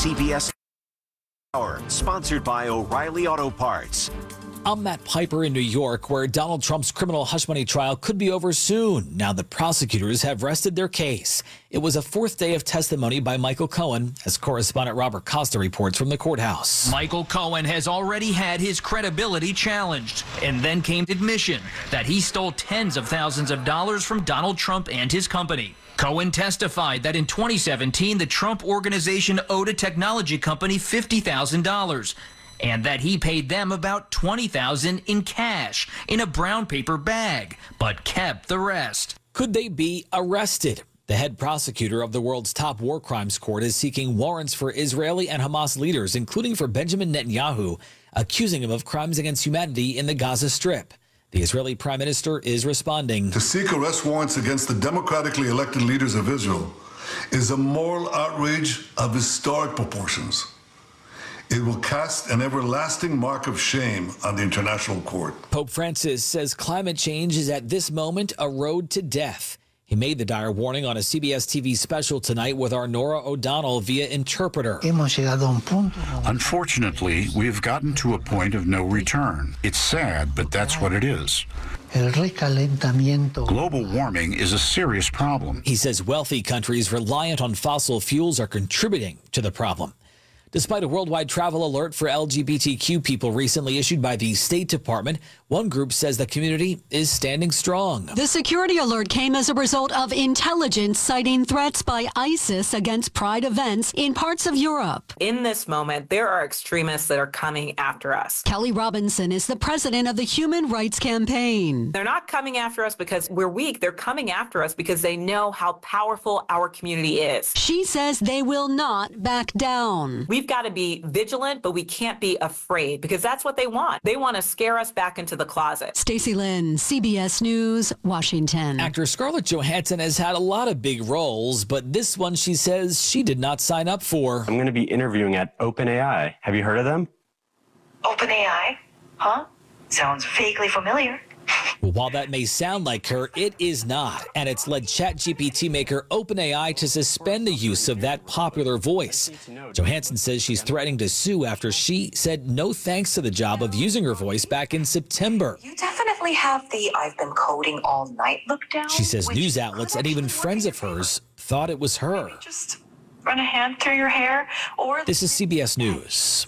CBS Hour, sponsored by O'Reilly Auto Parts. I'm Matt Piper in New York, where Donald Trump's criminal hush money trial could be over soon. Now the prosecutors have rested their case. It was a fourth day of testimony by Michael Cohen, as correspondent Robert Costa reports from the courthouse. Michael Cohen has already had his credibility challenged, and then came admission that he stole tens of thousands of dollars from Donald Trump and his company. Cohen testified that in 2017, the Trump organization owed a technology company $50,000. And that he paid them about $20,000 in cash in a brown paper bag, but kept the rest. Could they be arrested? The head prosecutor of the world's top war crimes court is seeking warrants for Israeli and Hamas leaders, including for Benjamin Netanyahu, accusing him of crimes against humanity in the Gaza Strip. The Israeli prime minister is responding. To seek arrest warrants against the democratically elected leaders of Israel is a moral outrage of historic proportions. It will cast an everlasting mark of shame on the international court. Pope Francis says climate change is at this moment a road to death. He made the dire warning on a CBS TV special tonight with our Nora O'Donnell via interpreter. Unfortunately, we have gotten to a point of no return. It's sad, but that's what it is. Global warming is a serious problem. He says wealthy countries reliant on fossil fuels are contributing to the problem. Despite a worldwide travel alert for LGBTQ people recently issued by the State Department, one group says the community is standing strong. The security alert came as a result of intelligence citing threats by ISIS against Pride events in parts of Europe. In this moment, there are extremists that are coming after us. Kelly Robinson is the president of the Human Rights Campaign. They're not coming after us because we're weak. They're coming after us because they know how powerful our community is. She says they will not back down. We've got to be vigilant, but we can't be afraid because that's what they want. They want to scare us back into the closet. Stacey Lynn, CBS News, Washington. Actor Scarlett Johansson has had a lot of big roles, but this one she says she did not sign up for. I'm going to be interviewing at OpenAI. Have you heard of them? OpenAI? Huh? Sounds vaguely familiar. Well, while that may sound like her, it is not. And it's led ChatGPT maker OpenAI to suspend the use of that popular voice. Johansson says she's threatening to sue after she said no thanks to the job of using her voice back in September. You definitely have the I've been coding all night look down. She says news outlets and even friends of hers thought it was her. Just run a hand through your hair or... This is CBS News.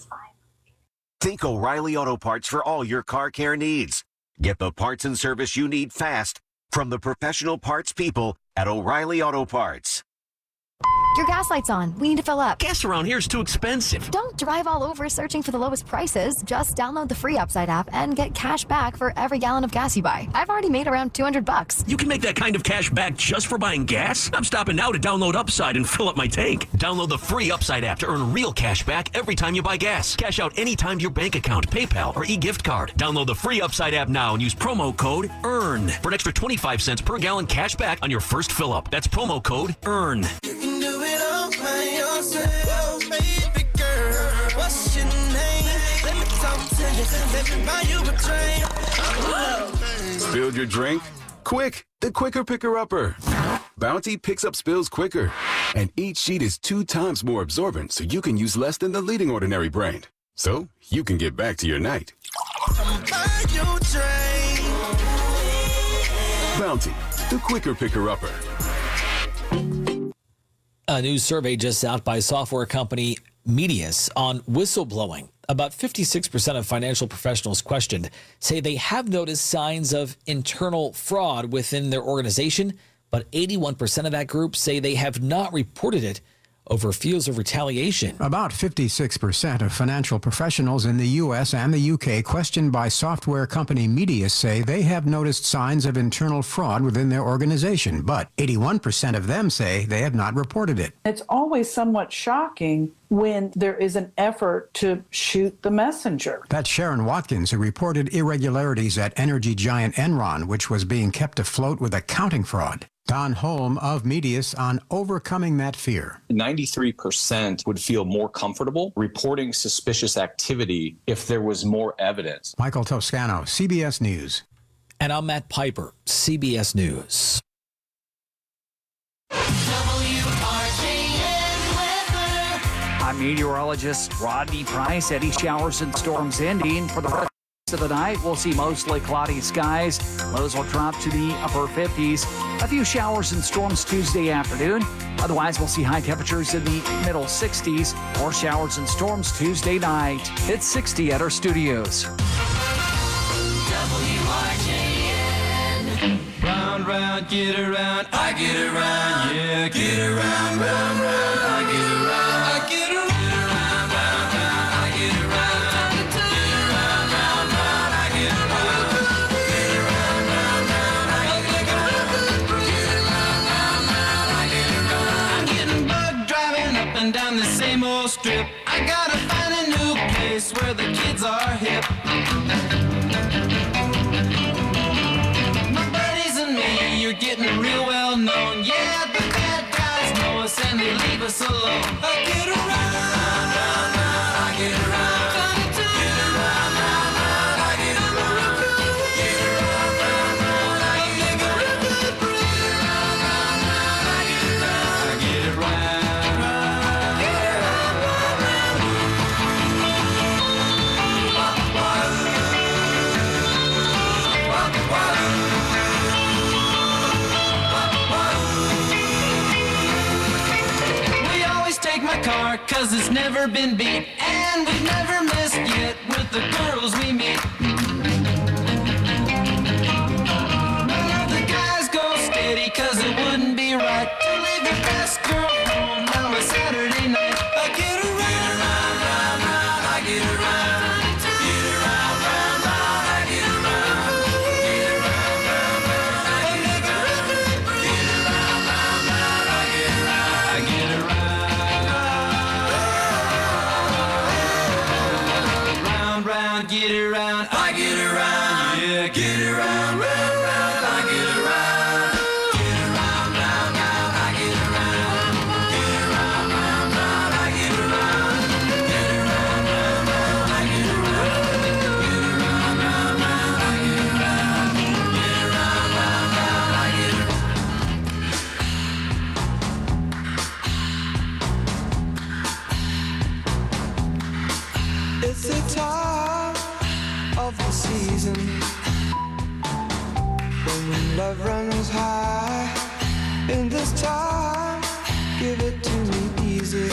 Think O'Reilly Auto Parts for all your car care needs. Get the parts and service you need fast from the professional parts people at O'Reilly Auto Parts. Your gas light's on. We need to fill up. Gas around here is too expensive. Don't drive all over searching for the lowest prices. Just download the free Upside app and get cash back for every gallon of gas you buy. I've already made around $200. You can make that kind of cash back just for buying gas? I'm stopping now to download Upside and fill up my tank. Download the free Upside app to earn real cash back every time you buy gas. Cash out anytime to your bank account, PayPal, or e-gift card. Download the free Upside app now and use promo code EARN for an extra 25 cents per gallon cash back on your first fill up. That's promo code EARN. You can do it all by yourself, baby girl. What's your name? Let me talk to you. Let me buy you a drink. Spilled your drink? Quick, the quicker picker-upper. Bounty picks up spills quicker, and each sheet is 2 times more absorbent, so you can use less than the leading ordinary brand. So you can get back to your night. Buy you a drink. Bounty, the quicker picker-upper. A new survey just out by software company Medius on whistleblowing. About 56% of financial professionals questioned say they have noticed signs of internal fraud within their organization, but 81% of that group say they have not reported it over fears of retaliation. About 56% of financial professionals in the U.S. and the U.K. questioned by software company Medius say they have noticed signs of internal fraud within their organization, but 81% of them say they have not reported it. It's always somewhat shocking when there is an effort to shoot the messenger. That's Sharon Watkins, who reported irregularities at energy giant Enron, which was being kept afloat with accounting fraud. Don Holm of Medius on overcoming that fear. 93% would feel more comfortable reporting suspicious activity if there was more evidence. Michael Toscano, CBS News. And I'm Matt Piper, CBS News. I'm meteorologist Rodney Price. Heavy showers and storms ending. For the rest of the night, we'll see mostly cloudy skies. Lows will drop to the upper 50s. A few showers and storms Tuesday afternoon. Otherwise, we'll see high temperatures in the middle 60s. More showers and storms Tuesday night. It's 60 at our studios. WRJN. Round, round, get around, I get around, yeah, get around, round, round, I get around, I get around, round, round, round, I get around, get around, round, round, I get around, get around, round, round, I get around, get around, round, round, I get around. I'm getting bugged driving up and down the same old strip. I gotta find a new place where the kids are hip. You're getting real well known. Yeah, the bad guys know us and they leave us alone. I get around, round, round, I get around. Get around, round, round, I get around. Get around, round, round, I get around. Get around, round, round, I get around. I get around, get around, round, my car, cause it's never been beat, and we've never missed yet with the girls we meet. None of the guys go steady, cause it wouldn't be right to leave your best girl home on a Saturday night. I get around, round, round, round, I get around. Get around, round, round, I get around. Get around, round, round, I get around. Get around, round, round, I get around. I get around. Get around, I get around, yeah, get around, round, round, I get around. Get around, round, round, I get around. Get around, round, round, I get around. Get around, round, round, I get around. Get around, round, round, I get around. Get around, round, round, I get around. It's a time of the season when love runs high. In this time, give it to me easy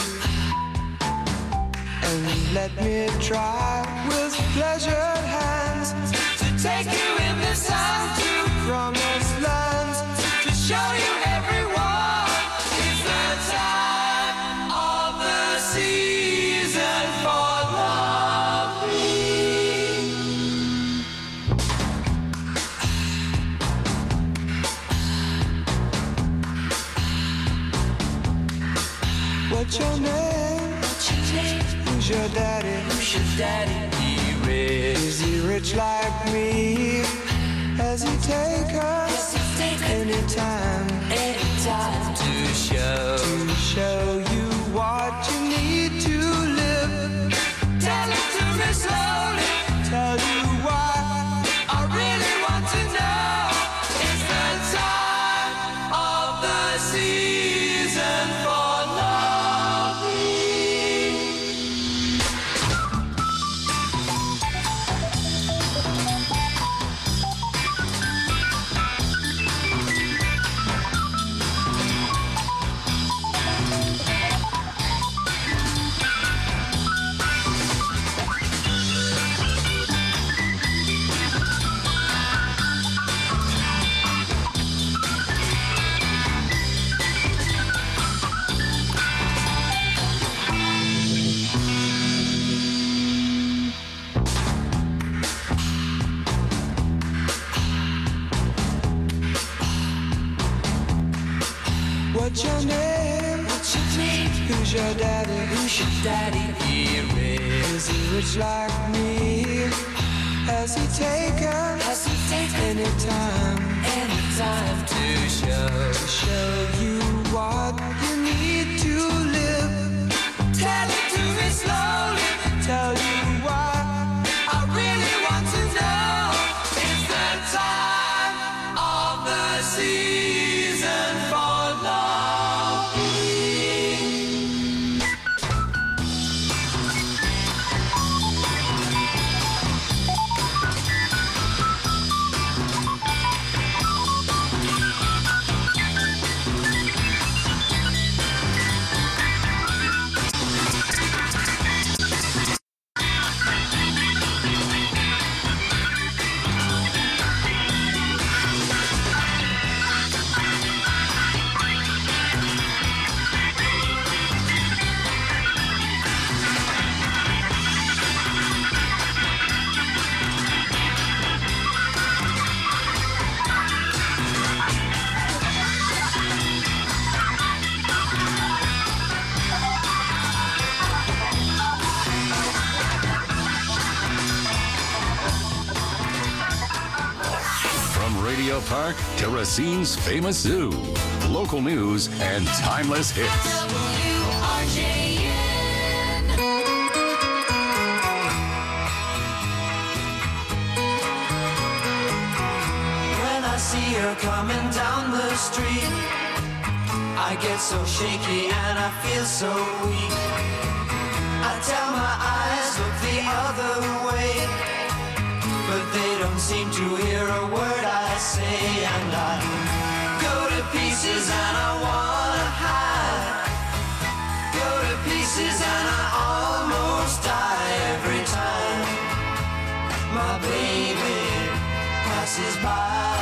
and let me try with pleasured hands to take you in this time to promised lands, to show you everyone it's the time of the season for love. What's your name? Who's your daddy? Who's your daddy? He rich. Is he rich like me? Has he take us anytime to show you what you need to live? Tell it to me slowly. Tell you why I really want to know. It's the time of the season for What's your name? What's your name? Who's your daddy? Who's your daddy? He rich. Is he rich like me? Has he taken anytime to show you what you need to live? Tell it to me slowly. Tell you why I really want to know. It's the time of the season for love. Romeo Park to Racine's famous zoo. Local news and timeless hits. When I see her coming down the street, I get so shaky and I feel so weak. I tell my eyes, look the other way, but they don't seem to hear a word I say. And I go to pieces and I wanna hide. Go to pieces and I almost die every time my baby passes by.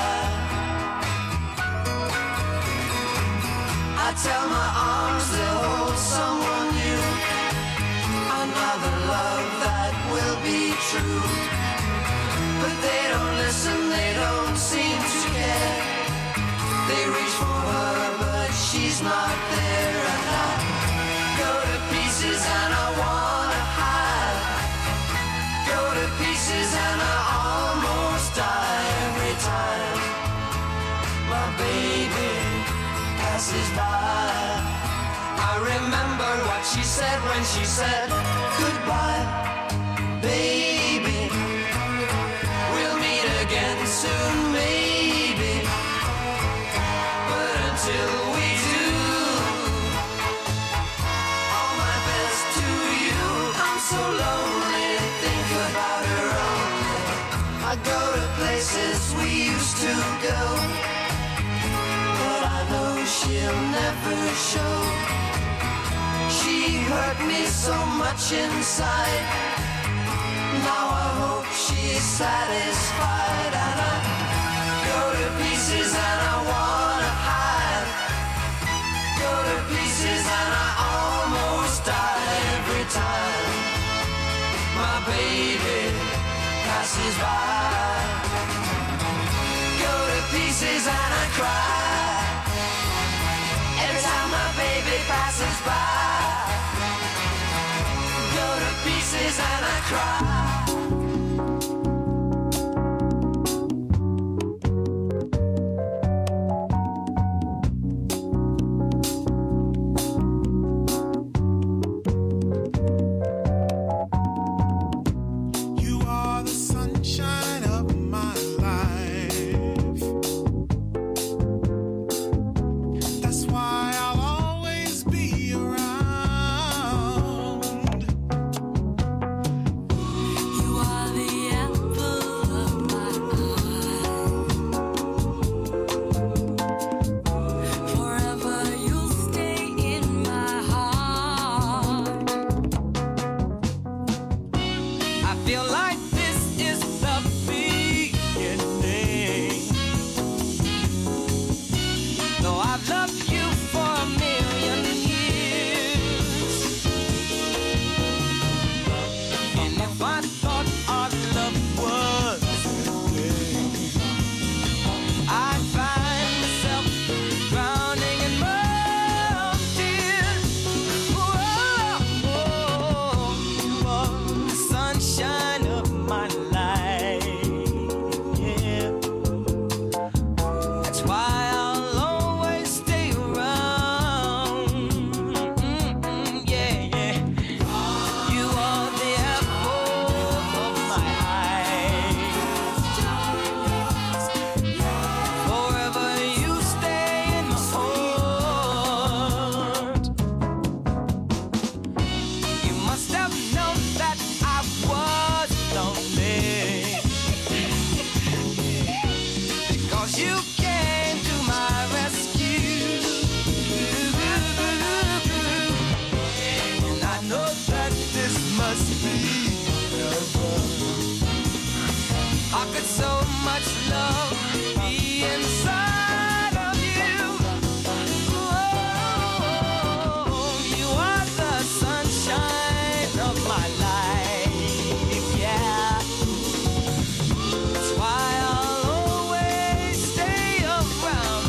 I tell my arms they'll hold someone new, another love that will be true. But they don't listen, they don't seem to care. They reach for her, but she's not there. And I go to pieces and I wanna hide. Go to pieces and I almost die every time my baby passes by. I remember what she said when she said goodbye, baby. We'll meet again soon, maybe. But until we do, all my best to you. I'm so lonely, think about her only. I go to places we used to go, but I know she'll never show. She hurt me so much inside. Now I hope she's satisfied. And I go to pieces and I wanna hide. Go to pieces and I almost die every time my baby passes by. Go to pieces and I cry every time my baby passes by. Go to pieces and I cry. You are the sunshine of my life. That's why I'll always be around. You are the apple of my eye. Forever you'll stay in my heart. I feel like this is the beginning. Though I've loved you for a million years, and if I thought our love was ending, I'd find myself drowning in more tears. Whoa, you are the sunshine of my life. Yeah, that's why I'll always stay around. Yeah, yeah. You are the apple of my eye. Forever you stay in my heart. You must have known that I was lonely, because you came to my rescue. And I know that this must be heaven. How could so much love be inside of you? Oh, you are the sunshine of my life. Yeah, that's why I'll always stay around.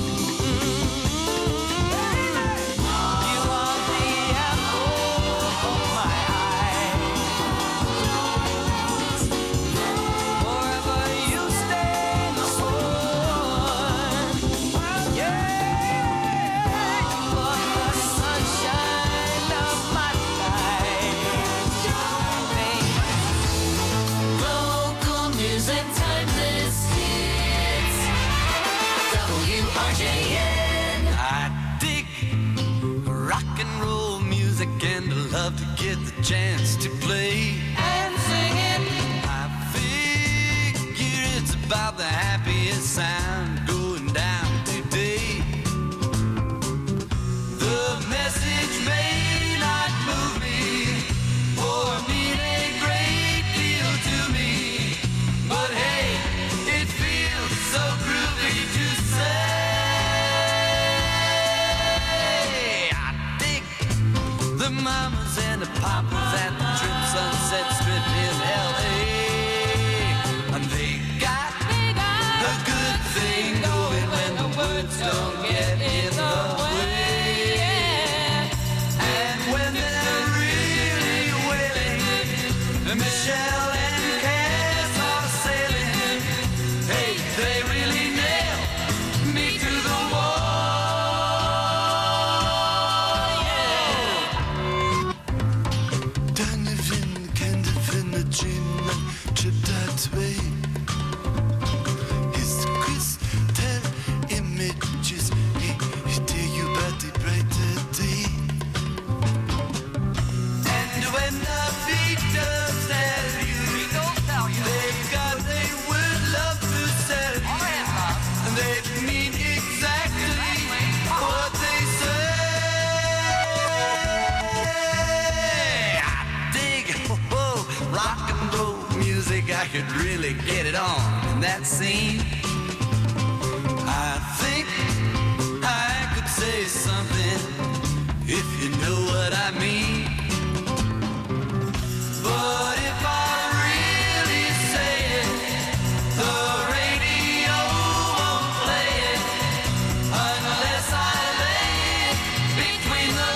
You are the apple of my eye. Forever you stay in my heart. get the chance to play and sing it. I figure it's about the happiest sound going down today. The message may not move me or mean a great deal to me, but hey, it feels so groovy to say. I dig the mamas and the papas at the Trip Sunset Strip in L.A. And they got a good thing going when the words don't get in the way. And when they're really wailing, Michelle and Cass are sailing. Hey, they really nail me to the wall. Deine Kinder finner Gina chipped that way. His crystal images, he tell you about the brighter day. And when the Beatles tell you, they've got they would love to sell you, and they mean exactly what they say. I dig rock and roll music. I could really get it on in that scene. I think I could say something if you know what I mean. But if I really say it, the radio won't play it unless I lay it between the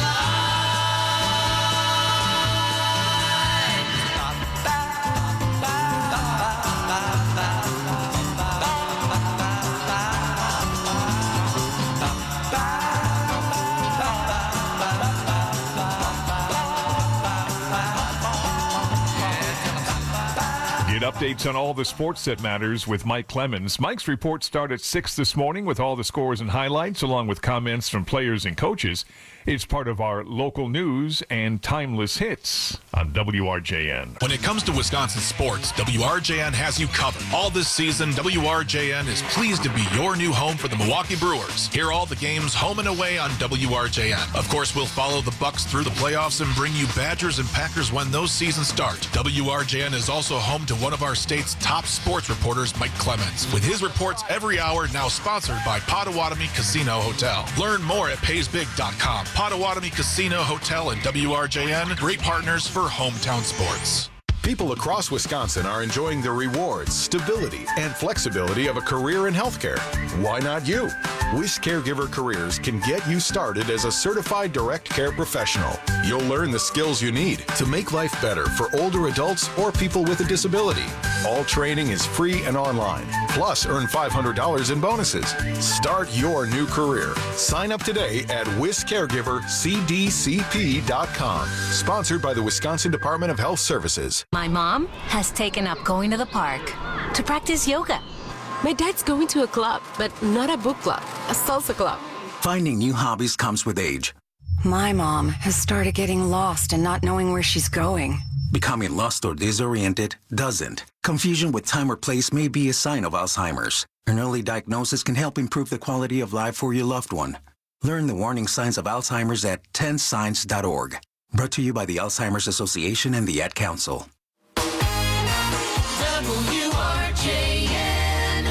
Get updates on all the sports that matters with Mike Clemens. Mike's reports start at 6 this morning with all the scores and highlights, along with comments from players and coaches. It's part of our local news and timeless hits on WRJN. When it comes to Wisconsin sports, WRJN has you covered. All this season, WRJN is pleased to be your new home for the Milwaukee Brewers. Hear all the games home and away on WRJN. Of course, we'll follow the Bucks through the playoffs and bring you Badgers and Packers when those seasons start. WRJN is also home to one of our state's top sports reporters, Mike Clemens, with his reports every hour, now sponsored by Potawatomi Casino Hotel. Learn more at paysbig.com. Potawatomi Casino Hotel and WRJN, great partners for hometown sports. People across Wisconsin are enjoying the rewards, stability, and flexibility of a career in healthcare. Why not you? Wish Caregiver Careers can get you started as a certified direct care professional. You'll learn the skills you need to make life better for older adults or people with a disability. All training is free and online. Plus, earn $500 in bonuses. Start your new career. Sign up today at WisCaregiverCDCP.com. Sponsored by the Wisconsin Department of Health Services. My mom has taken up going to the park to practice yoga. My dad's going to a club, but not a book club, a salsa club. Finding new hobbies comes with age. My mom has started getting lost and not knowing where she's going. Becoming lost or disoriented doesn't. Confusion with time or place may be a sign of Alzheimer's. An early diagnosis can help improve the quality of life for your loved one. Learn the warning signs of Alzheimer's at 10signs.org. Brought to you by the Alzheimer's Association and the Ad Council. WRJN.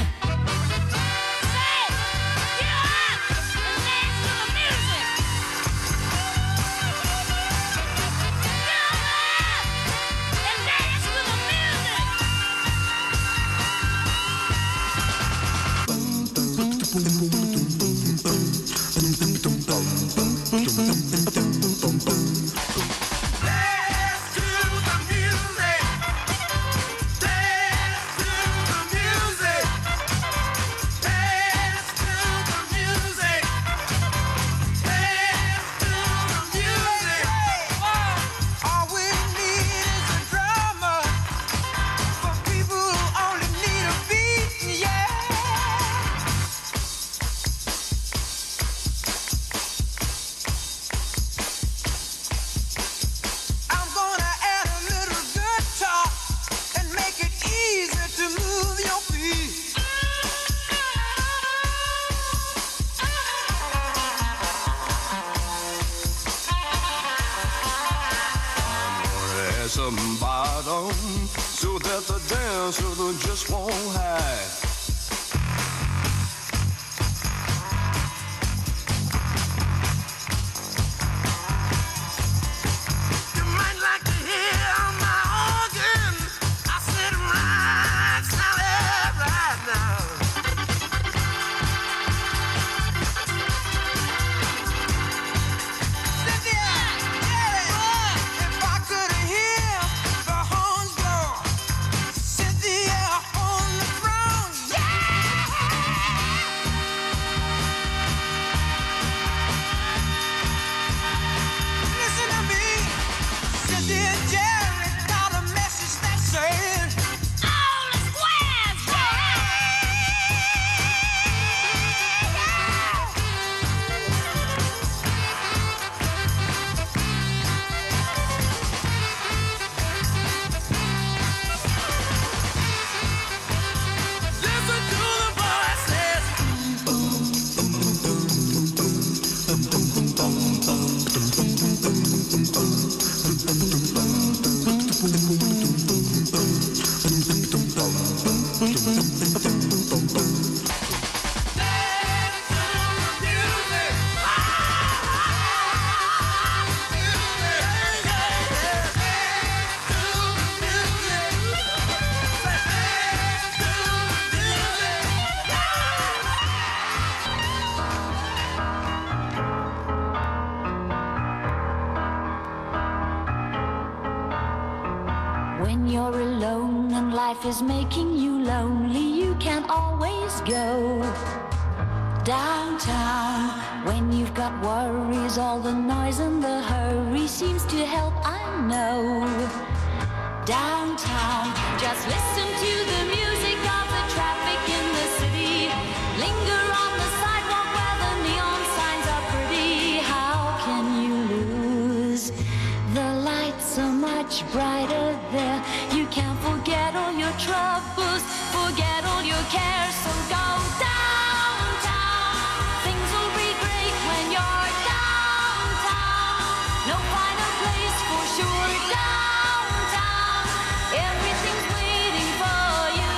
bottom so that the dancer just won't hide. You might like to hear my organ. I said right, solid right now. When you're alone and life is making you lonely, you can't always go downtown. When you've got worries, all the noise and the hurry seems to help, I know. Downtown, just listen to the music of the traffic in the city. Linger on the sidewalk where the neon signs are pretty. How can you lose? The lights are much brighter there. You can't forget all your troubles, forget all your cares, so go downtown. Things will be great when you're downtown. No finer place for sure. Downtown, everything's waiting for you.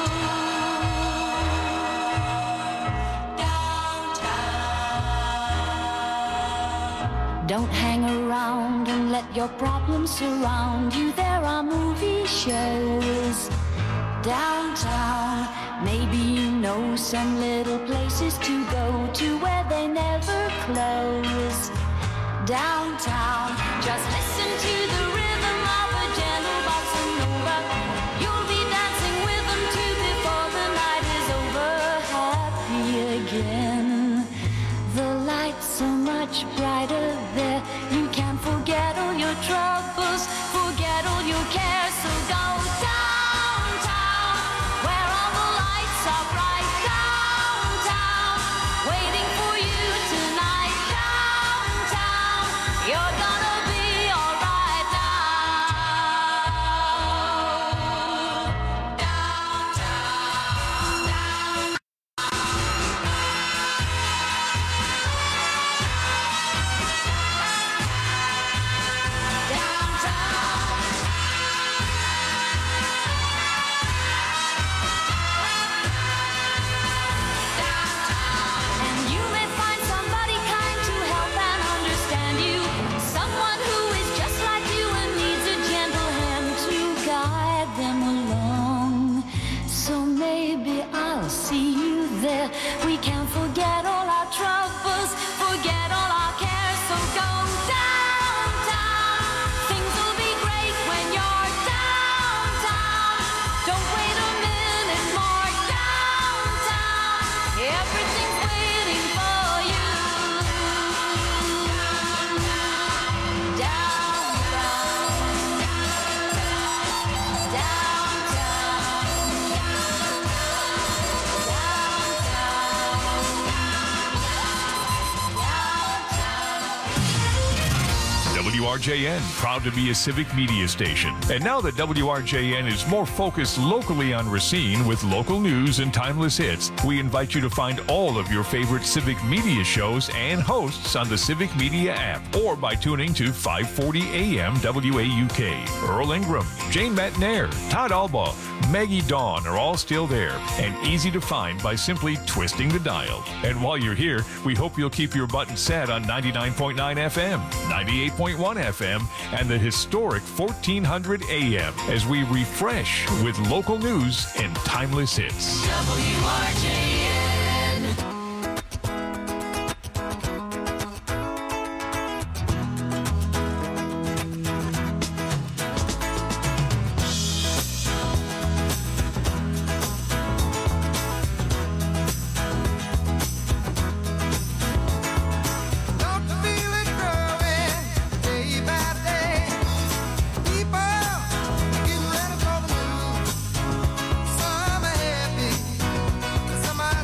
Downtown. Don't hang around and let your problems surround you. There are movie shows downtown. Maybe you know some little places to go to where they never close. Downtown, just listen to the rhythm of a gentle bossa nova. You'll be dancing with them too before the night is over. Happy again. The lights are much brighter there. You can't forget all your troubles, forget all your cares, so go downtown, where all the lights are bright. Downtown, waiting for you tonight. Downtown, you're gonna be alright now. Downtown, WRJN, proud to be a civic media station. And now that WRJN is more focused locally on Racine with local news and timeless hits, we invite you to find all of your favorite civic media shows and hosts on the Civic Media app or by tuning to 540 AM WAUK. Earl Ingram, Jane Matnair, Todd Alba, Maggie Dawn are all still there and easy to find by simply twisting the dial. And while you're here, we hope you'll keep your button set on 99.9 FM, 98.1 FM, and the historic 1400 AM as we refresh with local news and timeless hits. WRJN. Some are happy, some are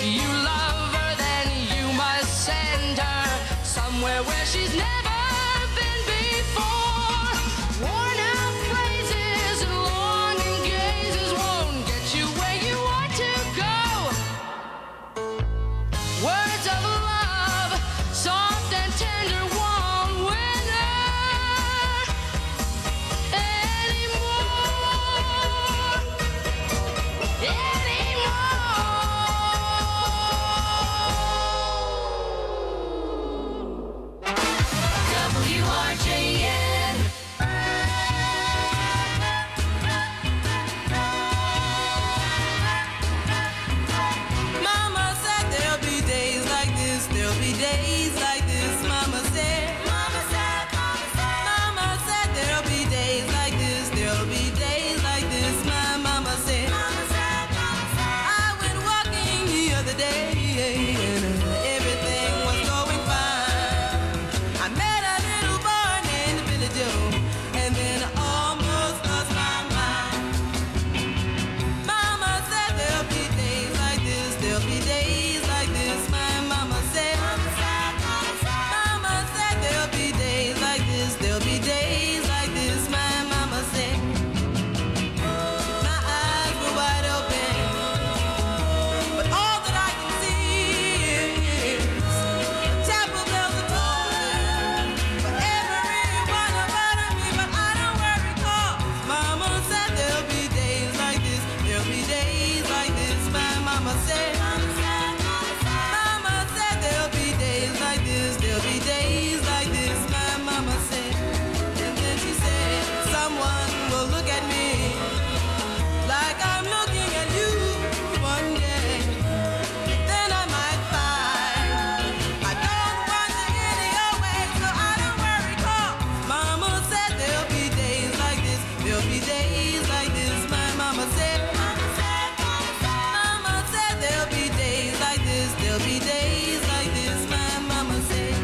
you love her, then you must send her somewhere where she's never been before. Worn out phrases and longing gazes won't get you where you want to go. Words of love, soft and tender, won't win her WRJN. Mama said there'll be days like this, there'll be days like this. Mama said there'll be days like this, there'll be days like this. My mama said, I went walking the other day and everything was going fine. I met a little boy named Billy Joe, and then I almost lost my mind. Mama said there'll be days like this, there'll be days like this. My mama said there'll be days like this, there'll be days like this. My mama said, my eyes were wide open, but all that I can see is chapel bells are tolling for every one about me. But I don't worry, 'cause mama said there'll be days like this, there'll be days like this. My mama said there'll be days like this, there'll be days like this. My mama said, and then she said, someone will look at me like I'm looking at you one day. Then I might find I don't want to any your way, so I don't worry, 'cause mama said there'll be days like this, there'll be days like this. My mama said there'll be days like this, there'll be days like this. My mama said,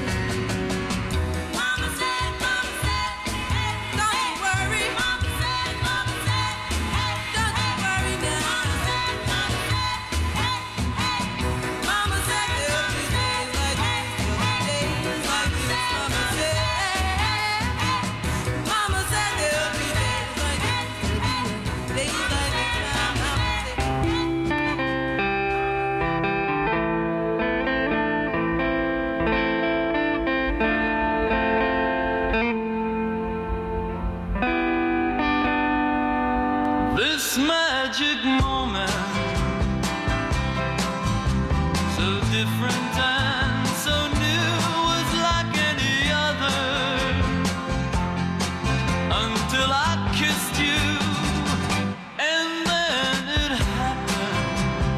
don't worry, don't you worry now. Mama said there'll be days like this, there'll be days like this. Mama said there'll be days like this, there'll be days like this. This magic moment, so different and so new, was like any other until I kissed you, and then it happened.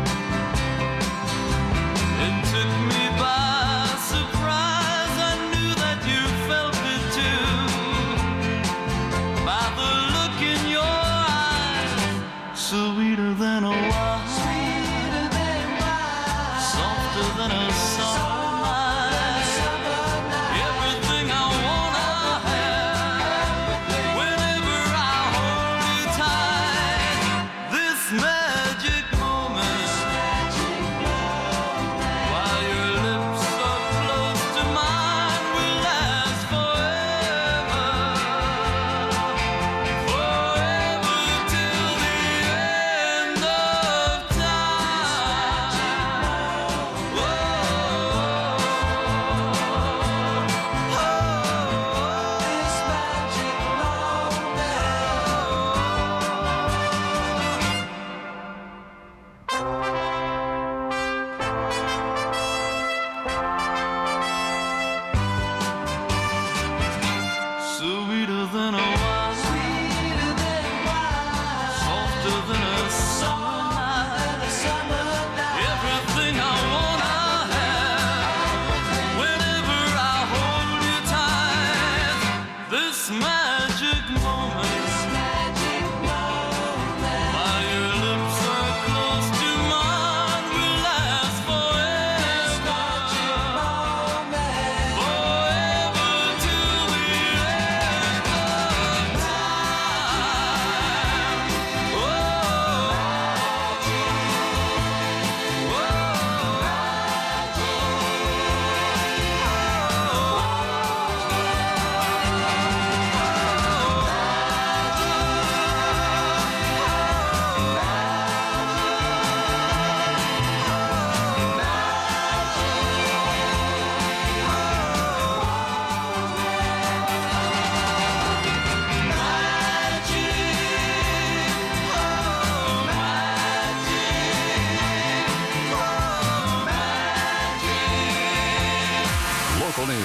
It took me by surprise. I knew that you felt it too, by the look in your eyes, sweeter than a wine, softer than a summer night. Everything I wanna have whenever I hold you tight. This magic moment, while your lips are close to mine, will last forever, forever till the end of time. Whoa.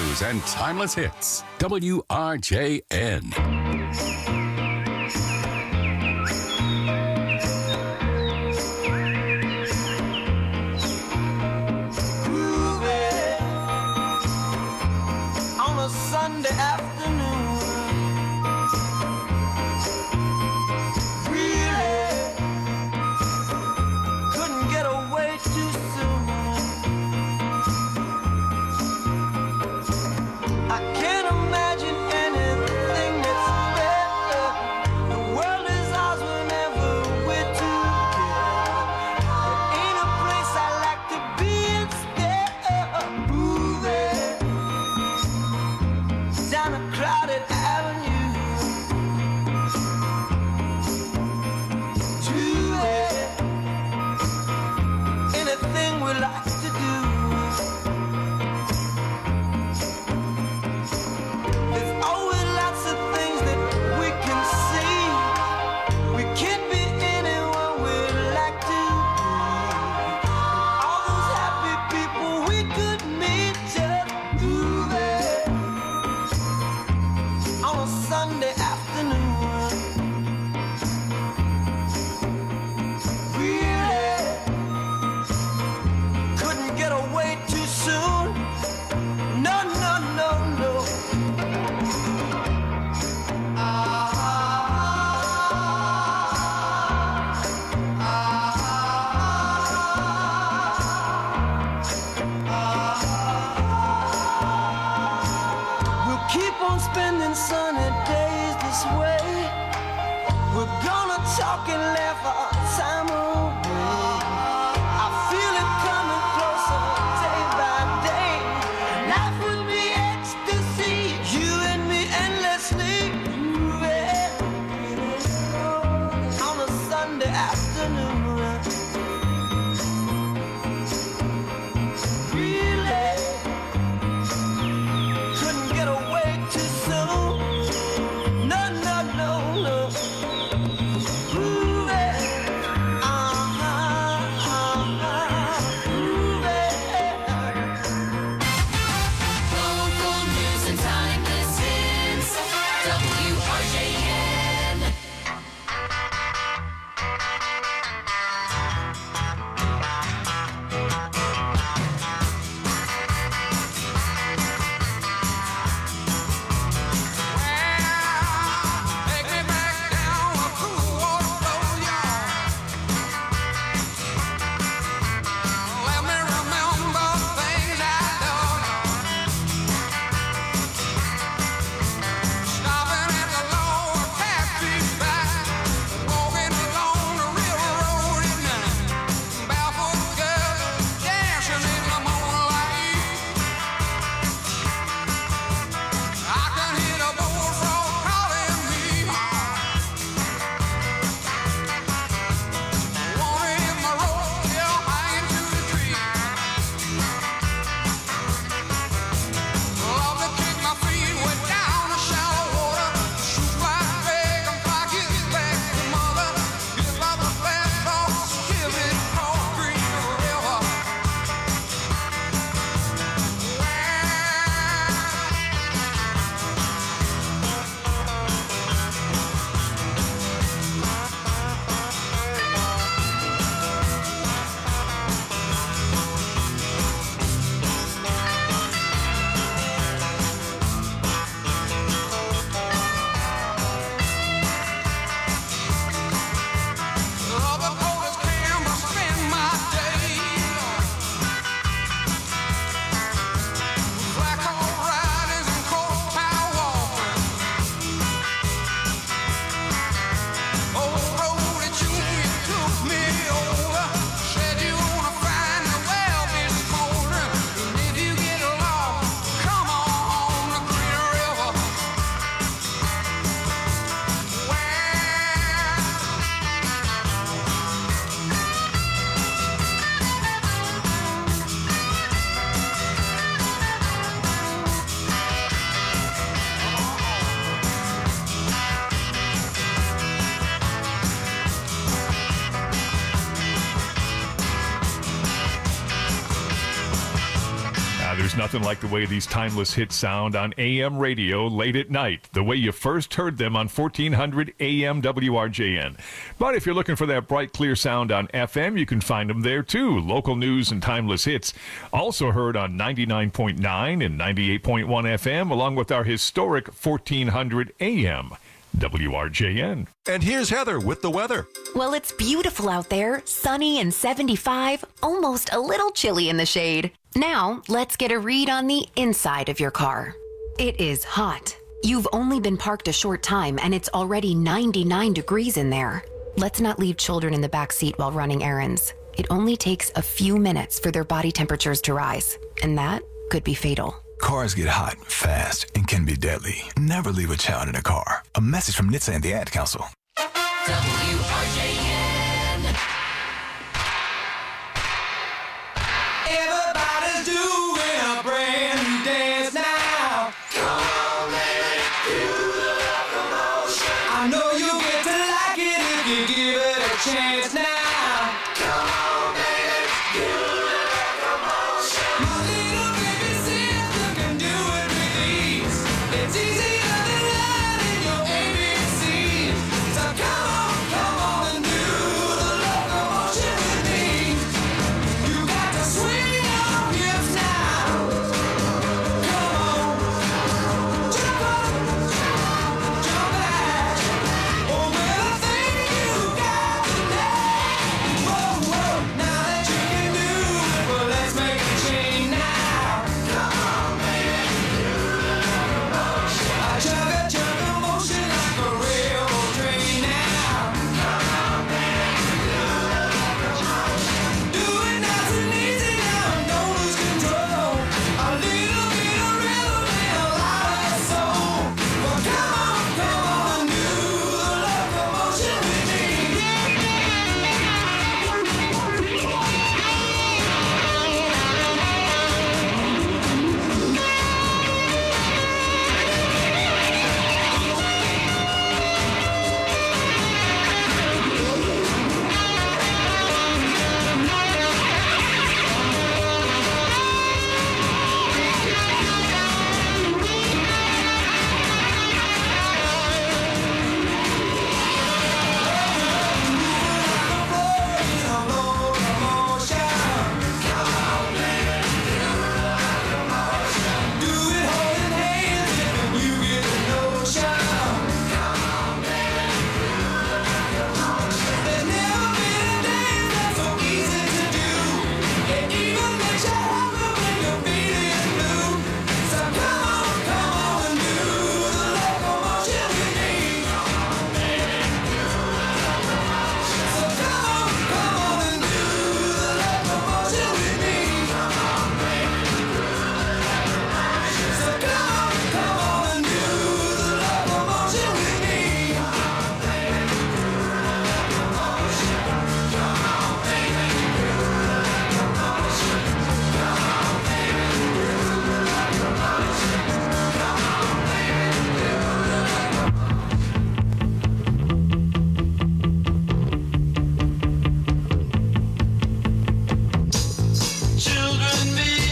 news and timeless hits. WRJN. On a Sunday afternoon, really couldn't get away too soon. I can't imagine anything that's better. The world is ours whenever we're together. There ain't a place I like to be instead of moving down a crowded avenue to anything we like to do. There's always lots of things that we can see. We can't be anyone we'd like to be. All those happy people we could meet just moving on a Sunday afternoon. Really couldn't get away too soon. No, no, no, no. We'll keep on spending sunny days this way. We're gonna talk and laugh our time away. I feel it coming closer day by day. Life would be ecstasy, you and me endlessly moving on a Sunday afternoon. Really couldn't get away too soon. No, no, no, no. Moving there's nothing like the way these timeless hits sound on AM radio late at night, the way you first heard them on 1400 AM WRJN. But if you're looking for that bright, clear sound on FM, you can find them there too. Local news and timeless hits. Also heard on 99.9 and 98.1 FM, along with our historic 1400 AM. WRJN. And here's Heather with the weather. Well, it's beautiful out there, sunny and 75, almost a little chilly in the shade. Now, let's get a read on the inside of your car. It is hot. You've only been parked a short time and it's already 99 degrees in there. Let's not leave children in the back seat while running errands. It only takes a few minutes for their body temperatures to rise, and that could be fatal. Cars get hot, fast, and can be deadly. Never leave a child in a car. A message from NHTSA and the Ad Council. WRJN. Everybody's doing a brand new dance now. Come on, baby, do the locomotion. I know you'll get to like it if you give it a chance now. Come on, baby, do the locomotion. My little baby sister can do it with ease. It's easier than learning your ABCs. So come on and do the locomotion with me. You got to swing your hips now. Come on, jump up, jump back. Oh, well, I think you got today. Whoa, whoa, now that you can do it, well, let's make a change now. Come on, baby, do the locomotion. I chug a motion like a railroad train now. Come on, baby, do the locomotion. Do it nice and easy now, don't lose control. A little bit of rhythm and a lot of soul. Well, come on, do the locomotion with me. Children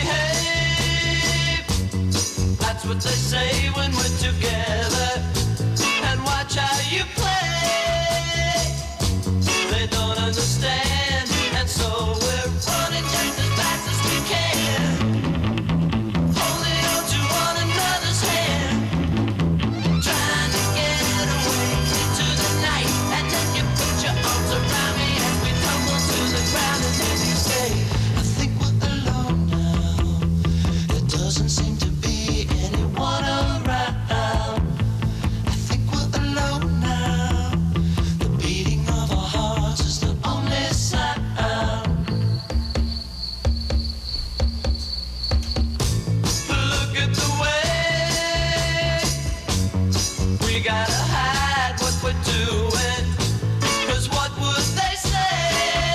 behave. That's what they say when we're together. And watch how you play. They don't understand, and so we're running just as fast as we can. Holding on to one another's hand. Trying to get away into the night. And then you put your arms around me as we tumble to the ground. And then you say, I think we're alone now. There doesn't seem to be anyone around. I think we're alone now. The beating of our hearts is the only sound. Look at the way we gotta hide what we're doing. 'Cause what would they say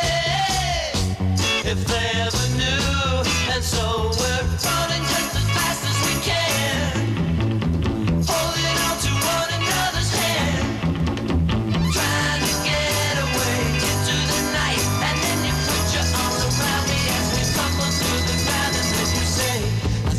if they ever knew? And so we're running just as fast as we can. Holding on to one another's hand. Trying to get away into the night. And then you put your arms around me as we tumble to the ground. And then you say, I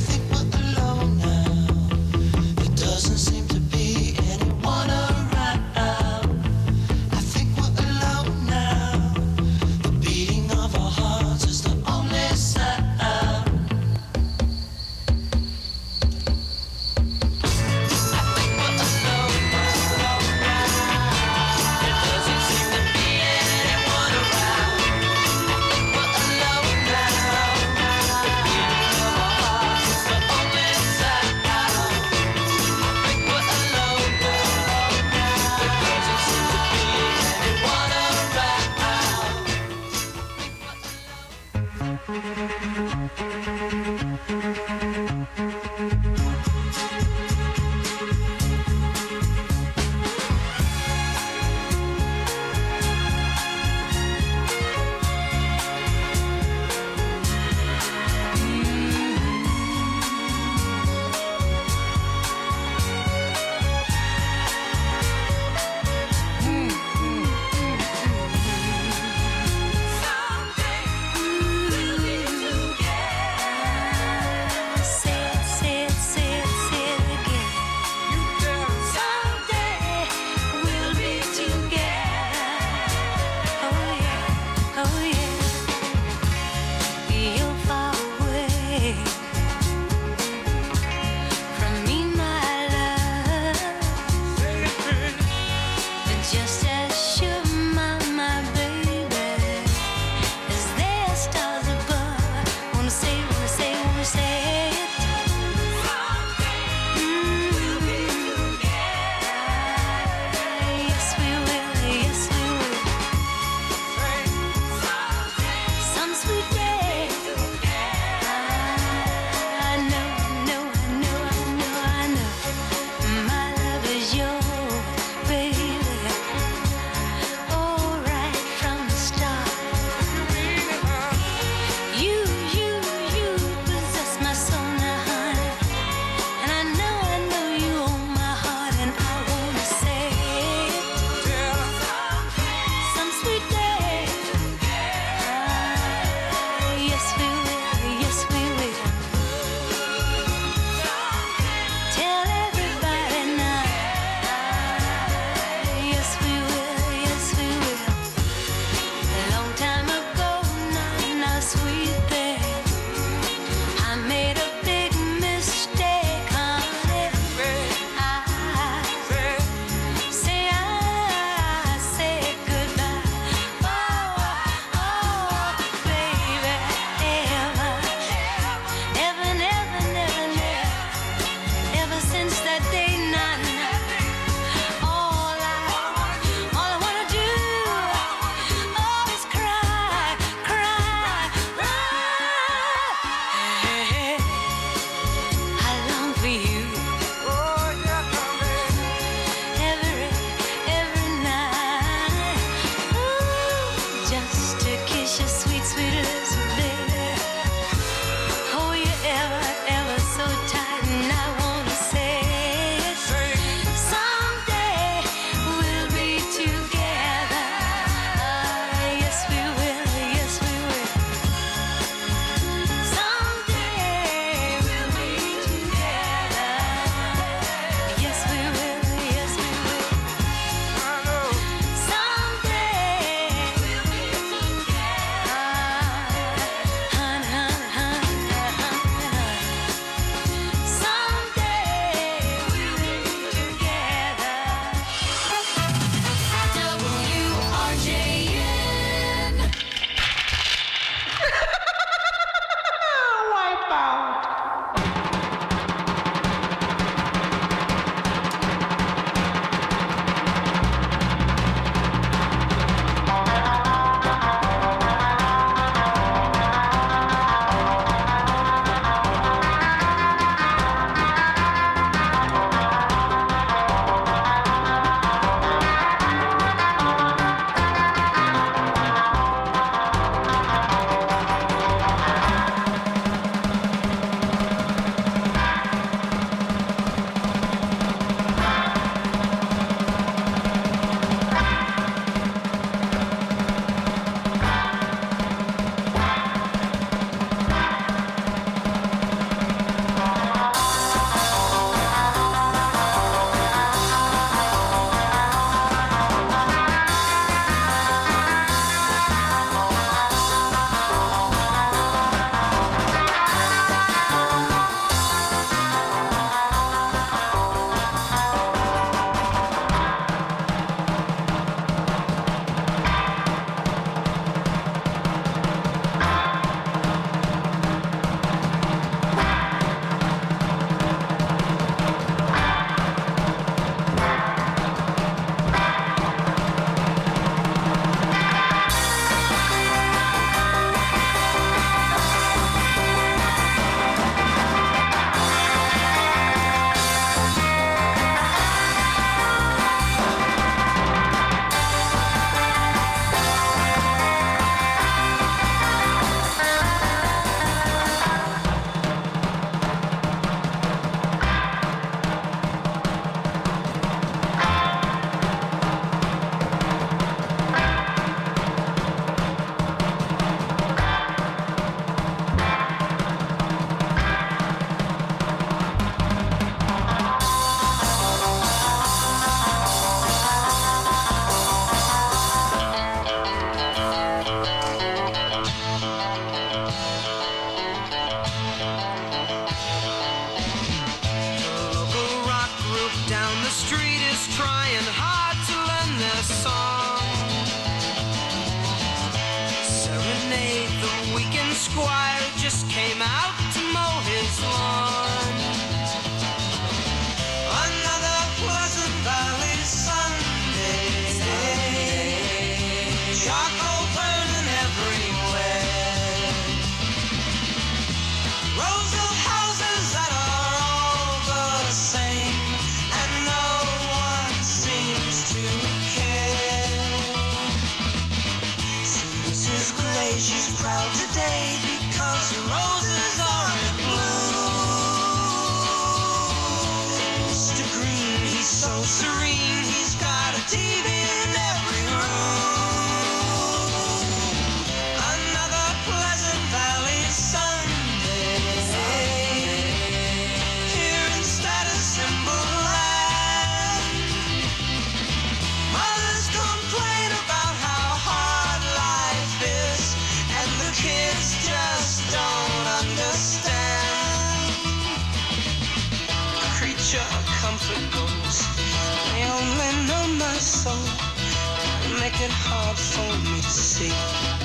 comfort goes. They only know my soul, make it hard for me to see.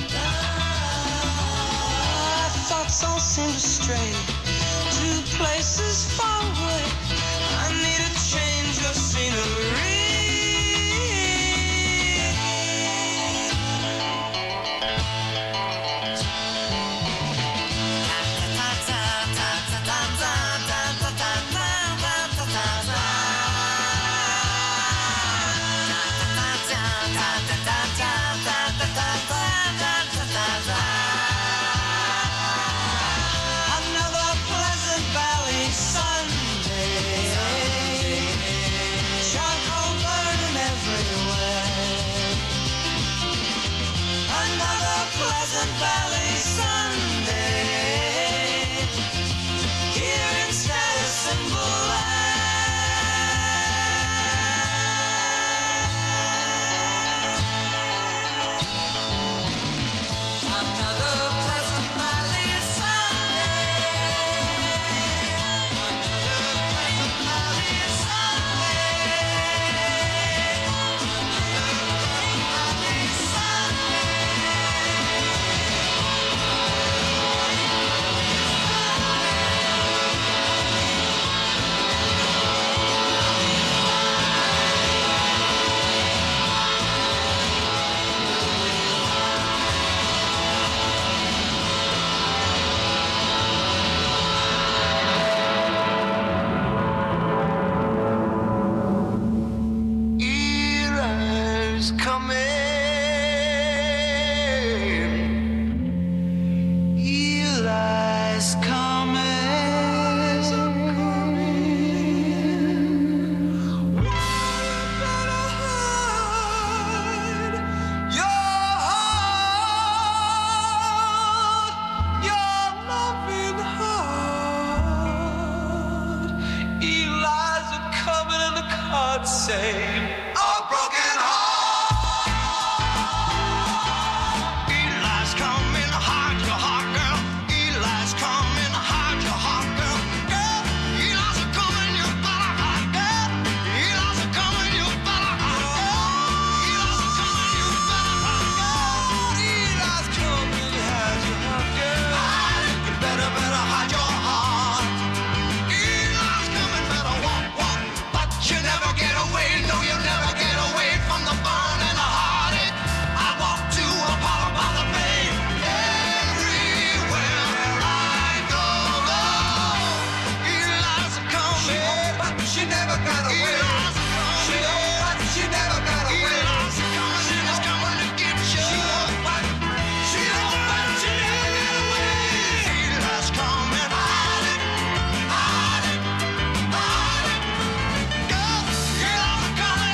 My thoughts all seem to stray to places far away. I need a change of scenery. Another Pleasant Valley Sunday, charcoal burning everywhere. Another Pleasant Valley Sunday, here in Status Symbol Eli's coming. Eli's coming.